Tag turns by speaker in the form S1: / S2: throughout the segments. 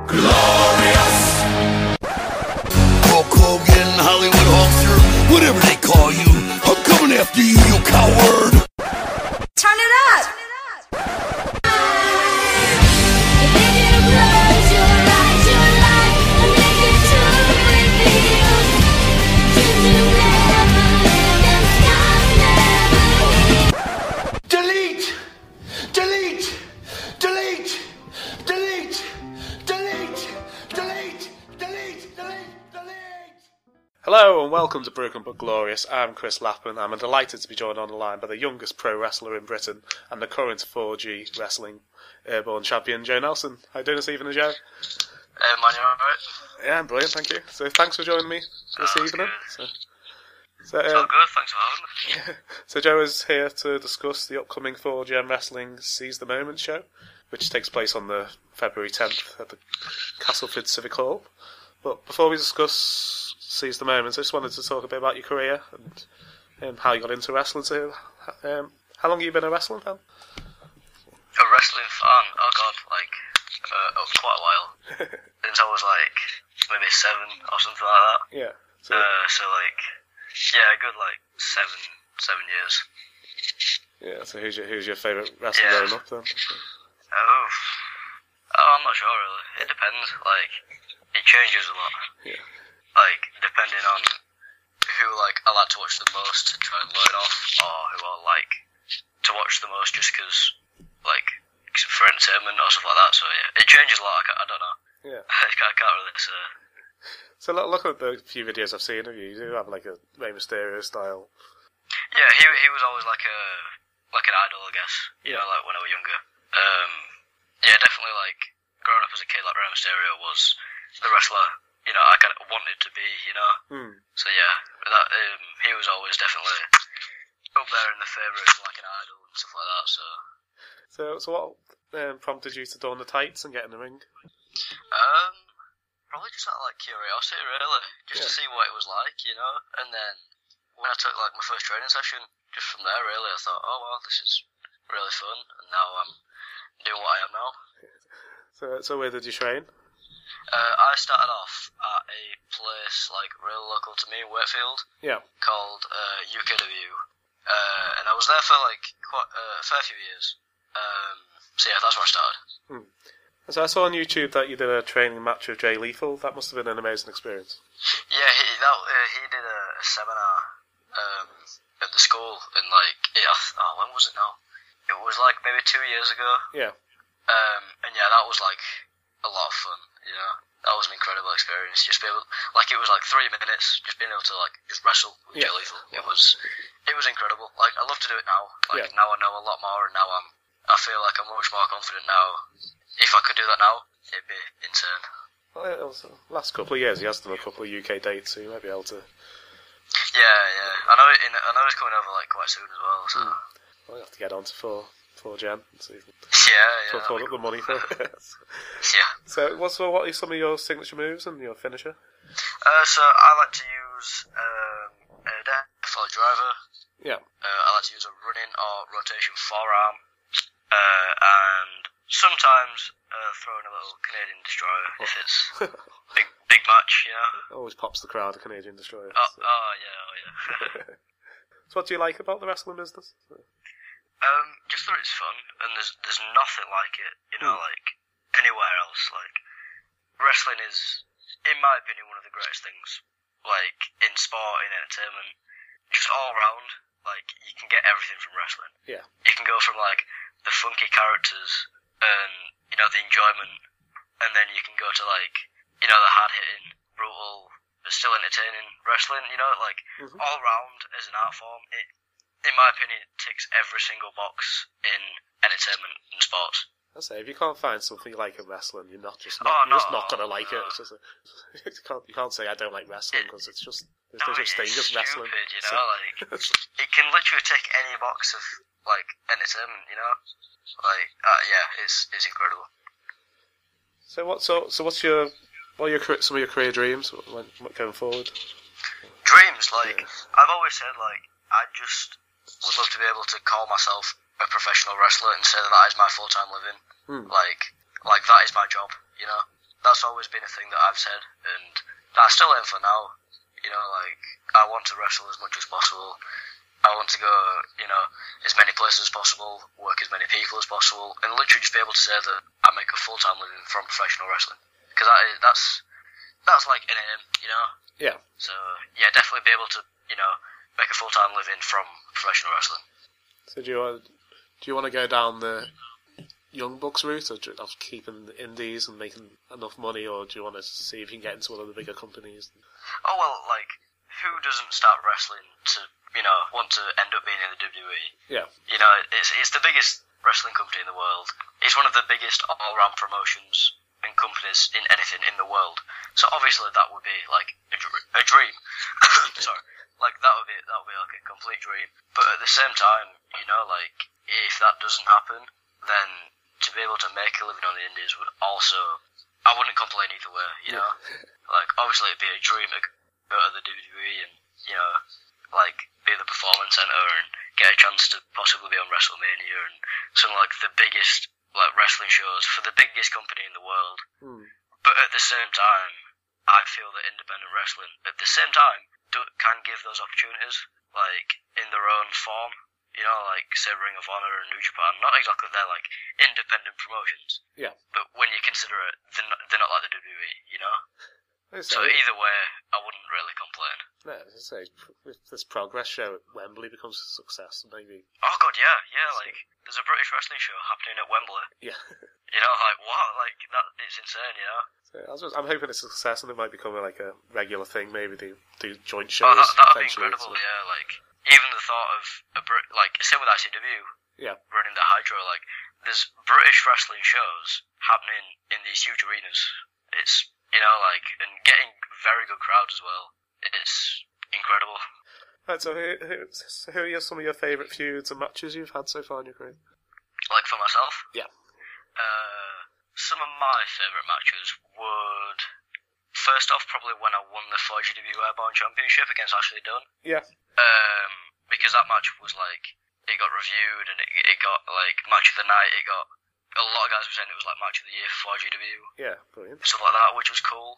S1: Glorious! Hulk Hogan, Hollywood Hulkster, whatever they call you, I'm coming after you, you coward!
S2: Turn it up!
S1: Delete! Delete! Delete! Delete! Delete! Delete! Delete! Delete! Delete!
S3: Hello and welcome to Broken But Glorious. I'm Chris Lappin. I'm delighted to be joined on the line by the youngest pro wrestler in Britain and the current 4G Wrestling Airborne champion, Joe Nelson. How you doing this evening, Joe?
S4: Man, you alright?
S3: Yeah, I'm brilliant, thank you. So thanks for joining me this evening.
S4: It's all good, thanks for having me.
S3: So Joe is here to discuss the upcoming 4GM Wrestling Seize the Moment show, which takes place on the February 10th at the Castleford Civic Hall. But before we discuss Seize the Moment, I just wanted to talk a bit about your career and how you got into wrestling. So, how long have you been a wrestling fan?
S4: A wrestling fan? Oh god, quite a while. Since I was maybe 7 or something like that.
S3: Yeah.
S4: Yeah, a good 7 years.
S3: Yeah. So who's your favourite wrestler growing up then?
S4: Oh, I'm not sure really. It depends. It changes a lot.
S3: Yeah.
S4: Depending on who I like to watch the most to try and learn off, or who I like to watch the most just because for entertainment or stuff like that. So yeah, it changes a lot. I don't know.
S3: Yeah.
S4: I can't really say.
S3: So look at the few videos I've seen of you. You do have a Rey Mysterio style.
S4: Yeah, he was always an idol, I guess. You know, when I was younger. Yeah, definitely growing up as a kid, Rey Mysterio was the wrestler. You know, I kind of wanted to be. You know. So yeah, that he was always definitely up there in the favourites, like an idol and stuff like that.
S3: So what prompted you to don the tights and get in the ring?
S4: Probably just out of curiosity, really, just to see what it was like, you know. And then when I took my first training session, just from there, really, I thought, oh well, this is really fun, and now I'm doing what I am now.
S3: So where did you train?
S4: I started off at a place real local to me, Wakefield.
S3: Yeah.
S4: Called UKW, and I was there for quite a fair few years. So yeah, that's where I started.
S3: So I saw on YouTube that you did a training match with Jay Lethal. That must have been an amazing experience.
S4: Yeah, he did a seminar at the school in when was it now? It was maybe 2 years ago.
S3: Yeah.
S4: And yeah, that was a lot of fun. You know, that was an incredible experience. Just be able, it was 3 minutes, just being able to just wrestle with Jay Lethal. It was incredible. I love to do it now. Now I know a lot more, and now I feel like I'm much more confident now. If I could do that now, it'd be insane.
S3: Well, last couple of years, he has done a couple of UK dates, so you might be able to.
S4: Yeah. I know he's coming over quite soon as well. So.
S3: Well, you have to get on to 4GM. So you can put up the money for it.
S4: Yeah.
S3: So what are some of your signature moves and your finisher?
S4: So I like to use a deathfall driver.
S3: Yeah.
S4: I like to use a running or rotation forearm, and sometimes throwing a little Canadian Destroyer if it's big match, you know.
S3: Always pops the crowd, a Canadian Destroyer.
S4: Oh yeah.
S3: So what do you like about the wrestling business?
S4: Just that it's fun, and there's nothing like it, you know, anywhere else. Wrestling is, in my opinion, one of the greatest things, in sport, in entertainment, just all round. You can get everything from wrestling.
S3: Yeah.
S4: You can go from the funky characters and the enjoyment, and then you can go to the hard hitting, brutal, but still entertaining wrestling. You know, all round as an art form, it, in my opinion, it ticks every single box in entertainment and sports.
S3: I say, if you can't find something you like in wrestling, you're not gonna like it. It's just you can't say I don't like wrestling because it's just there's no such thing as wrestling.
S4: You know, it can literally tick any box of entertainment. You know, it's incredible.
S3: So what's your some of your career dreams going forward?
S4: Dreams, I've always said, I just would love to be able to call myself a professional wrestler and say that is my full-time living. That is my job, you know. that's always been a thing that I've said, and that I still aim for now. You know, like, I want to wrestle as much as possible. I want to go, you know, as many places as possible, work as many people as possible, and literally just be able to say that I make a full-time living from professional wrestling. Because that's like an aim, you know?
S3: Yeah.
S4: So, yeah, definitely be able to, you know, make a full-time living from professional wrestling.
S3: So do you want to go down the Young Bucks route of keeping the indies and making enough money, or do you want to see if you can get into one of the bigger companies?
S4: Oh, well, like, who doesn't start wrestling to, you know, want to end up being in the WWE?
S3: Yeah.
S4: You know, it's the biggest wrestling company in the world. It's one of the biggest all-round promotions and companies in anything in the world. So obviously that would be like a dream. Sorry, like that would be like a complete dream. But at the same time, you know, like if that doesn't happen, then to be able to make a living on the indies would also, I wouldn't complain either way. You know, like obviously it'd be a dream to go to the WWE and, you know, like be at the Performance Center and get a chance to possibly be on WrestleMania and some like the biggest like wrestling shows for the biggest company in the world. But at the same time, I feel that independent wrestling at the same time can give those opportunities like in their own form. You know, like say Ring of Honor and New Japan, not exactly they're like independent promotions.
S3: Yeah.
S4: But when you consider it, they're not like the WWE, you know? So either way, I wouldn't really complain.
S3: No, as I say, if this Progress show at Wembley becomes a success, maybe.
S4: Oh god, yeah, like there's a British wrestling show happening at Wembley.
S3: Yeah.
S4: You know, like what? Like that? It's insane, you know.
S3: So I'm hoping it's a success, and it might become like a regular thing. Maybe they do joint shows.
S4: Oh, that'd be
S3: eventually.
S4: incredible. Yeah, like even the thought of like same with ICW.
S3: Yeah.
S4: Running the Hydro, like there's British wrestling shows happening in these huge arenas. It's, you know, like, and getting very good crowds as well. It's incredible.
S3: Right, so who are some of your favourite feuds and matches you've had so far in your career?
S4: Like for myself?
S3: Yeah.
S4: Some of my favourite matches would, first off, probably when I won the 4GW Airborne Championship against Ashley Dunn.
S3: Yeah.
S4: Because that match was like, it got reviewed and it got like match of the night. It got a lot of guys were saying it was like match of the year for 4GW.
S3: Yeah, brilliant.
S4: Stuff like that, which was cool.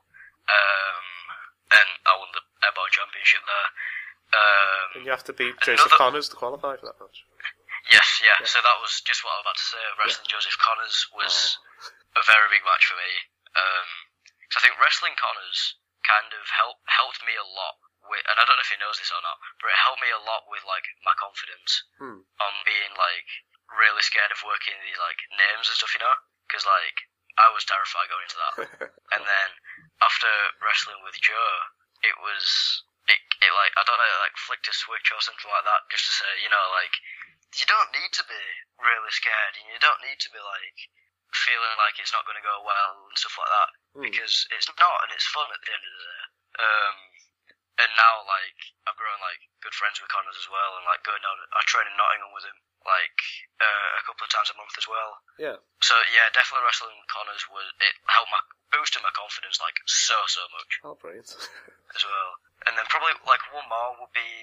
S4: And I won the Airborne Championship there.
S3: And you have to beat Joseph Connors to qualify for that match.
S4: Yes, yeah. So that was just what I was about to say. Wrestling Joseph Connors was a very big match for me. So I think wrestling Connors kind of helped me a lot with, and I don't know if he knows this or not, but it helped me a lot with like my confidence on being like really scared of working these like names and stuff, you know, because like I was terrified going into that. And then after wrestling with Joe, it like I don't know, like flicked a switch or something like that, just to say, you know, like you don't need to be really scared, and you don't need to be like feeling like it's not going to go well and stuff like that, because it's not, and it's fun at the end of the day. And now like I've grown like good friends with Connors as well, and like going down, I train in Nottingham with him like a couple of times a month as well.
S3: Yeah.
S4: So yeah, definitely wrestling Connors helped boosted my confidence like so much.
S3: Oh, brilliant.
S4: As well. And then probably like one more would be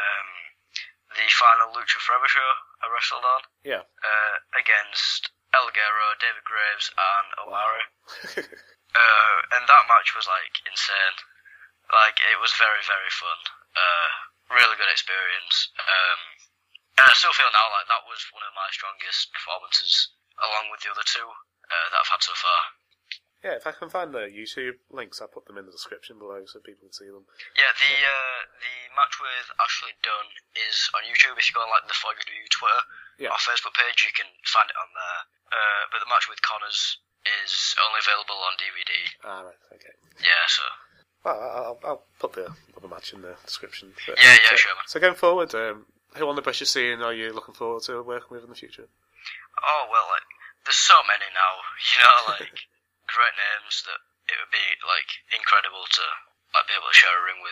S4: the final Lucha Forever show I wrestled on.
S3: Yeah.
S4: Against El Guerrero, David Graves, and Omari.
S3: Wow.
S4: And that match was like insane. Like it was very, very fun. Really good experience. And I still feel now like that was one of my strongest performances, along with the other two that I've had so far.
S3: Yeah, if I can find the YouTube links, I'll put them in the description below so people can see them.
S4: Yeah, the match with Ashley Dunn is on YouTube. If you go on like the 4GW Twitter or Facebook page, you can find it on there. But the match with Connors is only available on DVD.
S3: Ah, right, okay.
S4: Yeah, so.
S3: Well, I'll put the other match in the description. But,
S4: yeah, sure, man.
S3: So going forward, who on the British scene are you looking forward to working with in the future?
S4: Oh, well, like, there's so many now, you know, like, great names that it would be, like, incredible to, like, be able to share a ring with.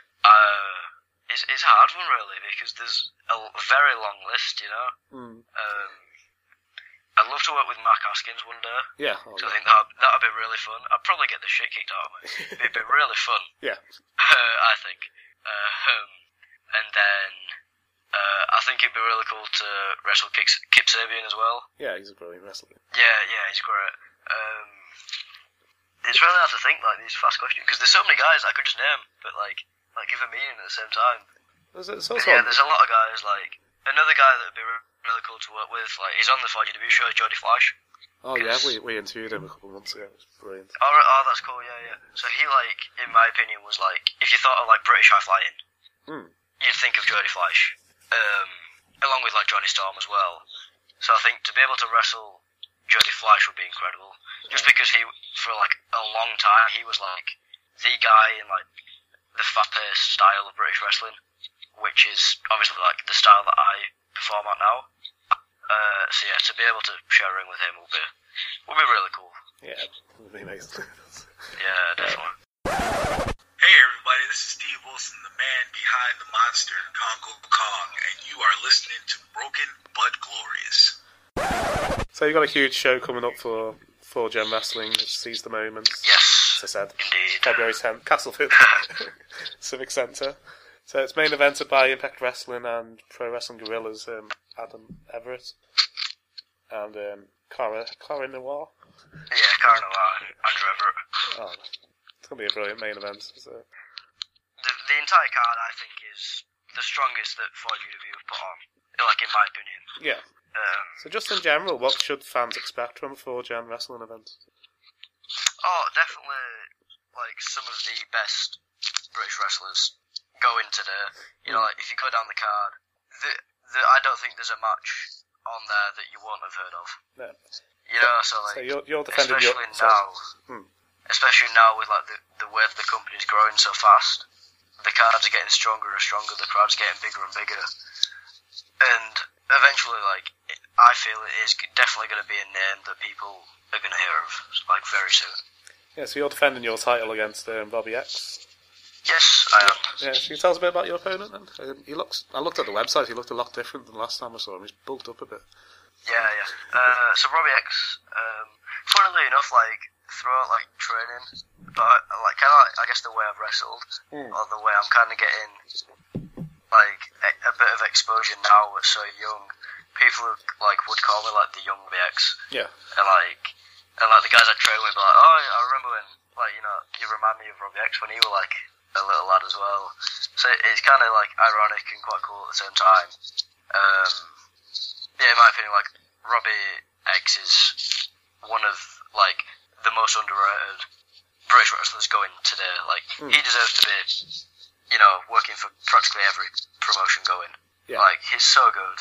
S4: It's a hard one, really, because there's a very long list, you know? I'd love to work with Mark Haskins one day.
S3: Yeah.
S4: So I think that'd be really fun. I'd probably get the shit kicked out of me. It'd be really fun.
S3: Yeah.
S4: I think. And then I think it'd be really cool to wrestle Kip Sabian as well.
S3: Yeah, he's a brilliant wrestler.
S4: Yeah, he's great. It's really hard to think like these fast questions because there's so many guys I could just name, but like give a meaning at the same time.
S3: There's
S4: There's a lot of guys. Like another guy that would be really cool to work with. Like he's on the 4GW show, Jody Flash.
S3: Oh yeah, we interviewed him a couple of months ago. It was brilliant.
S4: Oh, that's cool. Yeah. So he like, in my opinion, was like if you thought of like British high flying, you'd think of Jody Flash, along with like Johnny Storm as well. So I think to be able to wrestle Jody Flash would be incredible. Just because he, for like a long time, he was like the guy in like the fast-paced style of British wrestling, which is obviously like the style that I perform at now. So yeah, to be able to share a ring with him will be really cool.
S3: Yeah, it would be amazing.
S4: Yeah, definitely.
S5: Hey everybody, this is Steve Wilson, the man behind the monster, Congo Kong, and you are listening to Broken But Glorious.
S3: So you've got a huge show coming up for Gem Wrestling. Seize the Moment.
S4: Yes,
S3: as I said,
S4: indeed.
S3: February 10th, Castleford Civic Centre. So it's main evented by Impact Wrestling and Pro Wrestling Guerrillas, Adam Everett and Cara Noir.
S4: Yeah, Cara Noir, Andrew Everett.
S3: Oh, it's going to be a brilliant main event. So.
S4: The entire card, I think, is the strongest that 4GW have put on, like in my opinion.
S3: Yeah. So just in general, what should fans expect from a 4Gen wrestling event?
S4: Oh, definitely, like, some of the best British wrestlers go in today. You know, like, if you go down the card, I don't think there's a match on there that you won't have heard of.
S3: No.
S4: You know, so, like,
S3: so you're defending
S4: especially now with, like, the way the company's growing so fast, the cards are getting stronger and stronger, the crowd's getting bigger and bigger. And eventually, like, I feel it is definitely going to be a name that people are going to hear of, like, very soon.
S3: Yeah, so you're defending your title against Robbie X.
S4: Yes, I am.
S3: Yeah, so you tell us a bit about your opponent then? I looked at the website, he looked a lot different than last time I saw him. He's bulked up a bit.
S4: Yeah. So Robbie X, funnily enough, like, throughout, like, training, but, like, kind of, like, I guess the way I've wrestled, or the way I'm kind of getting, like, a bit of exposure now at so young, people, like, would call me, like, the young Robbie X.
S3: Yeah.
S4: And the guys I train with be like, oh, I remember when, like, you know, you remind me of Robbie X when you were, like, a little lad as well. So it's kind of, like, ironic and quite cool at the same time. Yeah, in my opinion, like, Robbie X is one of, like, the most underrated British wrestlers going today. Like, he deserves to be, you know, working for practically every promotion going.
S3: Yeah.
S4: Like, he's so good.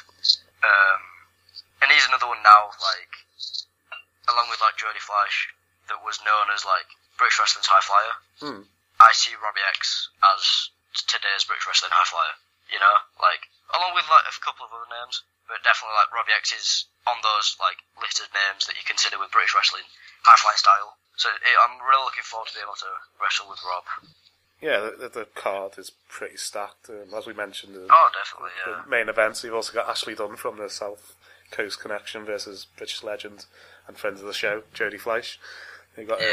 S4: And he's another one now, like, along with, like, Jody Flash, that was known as, like, British Wrestling's High Flyer. I see Robbie X as today's British Wrestling High Flyer, you know? Like, along with, like, a couple of other names, but definitely, like, Robbie X is on those, like, listed names that you consider with British Wrestling High Flying style. So I'm really looking forward to be able to wrestle with Rob.
S3: Yeah, the card is pretty stacked, as we mentioned.
S4: Oh, definitely, yeah.
S3: The main events, you've also got Ashley Dunn from the South Coast Connection versus British Legend and friends of the show, Jody Fleisch. You've got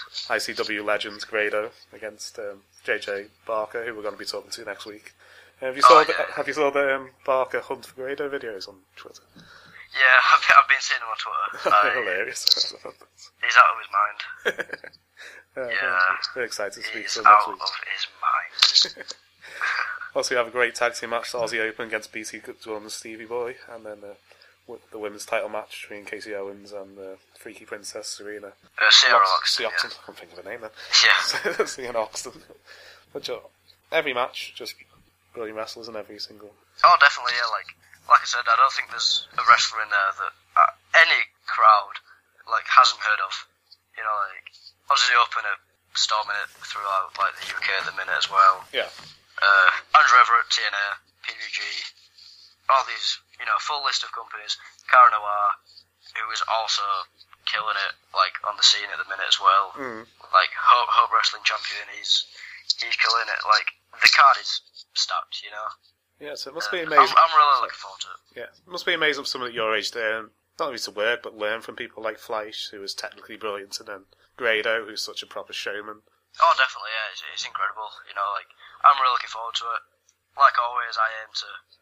S3: ICW legend Grado against JJ Barker, who we're going to be talking to next week. Have you saw the Barker Hunt for Grado videos on Twitter?
S4: Yeah, I've been seeing him on Twitter.
S3: Hilarious.
S4: He's out of his mind.
S3: Yeah. Very excited to speak to him
S4: next
S3: week.
S4: He's out of his mind.
S3: Also, we have a great tag team match, the Aussie Open against BT Gunn and Stevie Boy, and then the women's title match between Casey Owens and Freaky Princess Serena.
S4: Sierra Oxton.
S3: I can't think of her name then.
S4: Yeah.
S3: Serena Oxton. But every match, just brilliant wrestlers in every single.
S4: Oh, definitely, yeah. Like I said, I don't think there's a wrestler in there that any crowd hasn't heard of. You know, like Aussie Open are storming it throughout like the UK at the minute as well.
S3: Yeah.
S4: Andrew Everett, TNA, PVG, all these, you know, full list of companies. Cara Noir, who is also killing it, like, on the scene at the minute as well. Like, Hope Wrestling Champion, he's killing it. Like, the card is stacked, you know?
S3: Yeah, so it must be amazing.
S4: I'm really looking forward to it.
S3: Yeah, it must be amazing for someone at your age to not only to work, but learn from people like Fleisch, who is technically brilliant, and then Grado, who's such a proper showman.
S4: Oh, definitely, yeah, it's incredible. You know, like, I'm really looking forward to it. Like always, I aim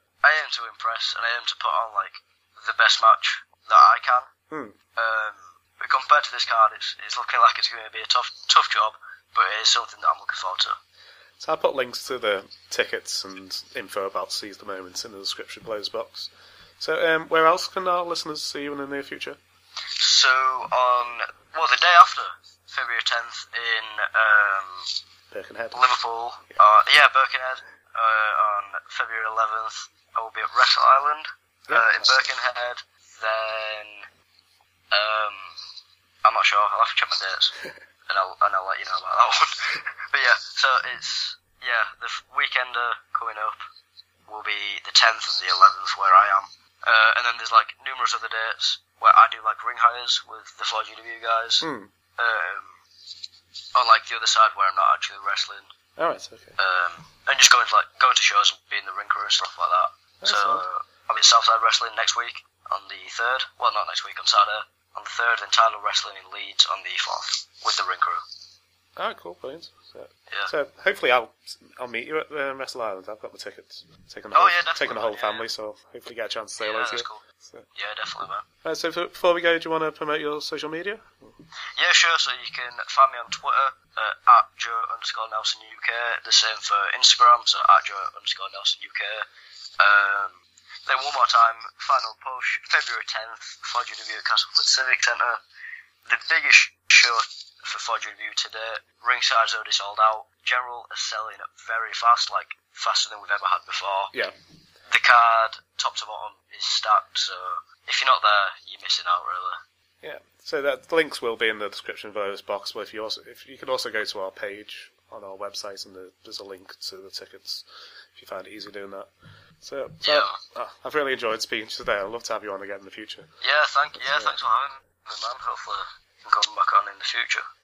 S4: to impress, and I aim to put on, like, the best match that I can. But compared to this card, it's looking like it's going to be a tough job, but it is something that I'm looking forward to.
S3: So I'll put links to the tickets and info about Seize the Moment in the description below this box. So where else can our listeners see you in the near future?
S4: So the day after, February 10th in
S3: Birkenhead.
S4: Liverpool. Birkenhead. On February 11th, I will be at Wrestle Island in Birkenhead. Then I'm not sure. I'll have to check my dates, and I'll let you know about that one. But yeah, so it's the weekender coming up will be the 10th and the 11th where I am, and then there's like numerous other dates where I do like ring hires with the 4GW guys. On like the other side where I'm not actually wrestling.
S3: Alright, okay.
S4: And just going to shows and being the ring crew and stuff like that. So I'll be at Southside Wrestling next week on the 3rd. Well, not next week, on Saturday. On the 3rd, then Tidal Wrestling in Leeds on the 4th with the ring crew.
S3: Alright, cool, brilliant. So hopefully I'll meet you at Wrestle Island. I've got the tickets. Taking the whole family, so hopefully get a chance to say hello to you.
S4: Cool.
S3: So.
S4: Yeah, definitely, man.
S3: Right, so before we go, do you want to promote your social media?
S4: Yeah, sure. So you can find me on Twitter at Joe_Nelson UK. The same for Instagram, so at Joe_Nelson UK. Then one more time, final push, February 10th, 4GW at Castleford Civic Centre. The biggest show for 4GW today. Ringside's already sold out. General are selling very fast, like faster than we've ever had before.
S3: Yeah.
S4: The card, top to bottom, is stacked, so if you're not there, you're missing out, really.
S3: Yeah. So the links will be in the description below this box, but if you can also go to our page on our website, and there's a link to the tickets if you find it easy doing that. So I've really enjoyed speaking to you today. I'd love to have you on again in the future.
S4: Yeah, thanks for having me, man. Hopefully we can come back on in the future.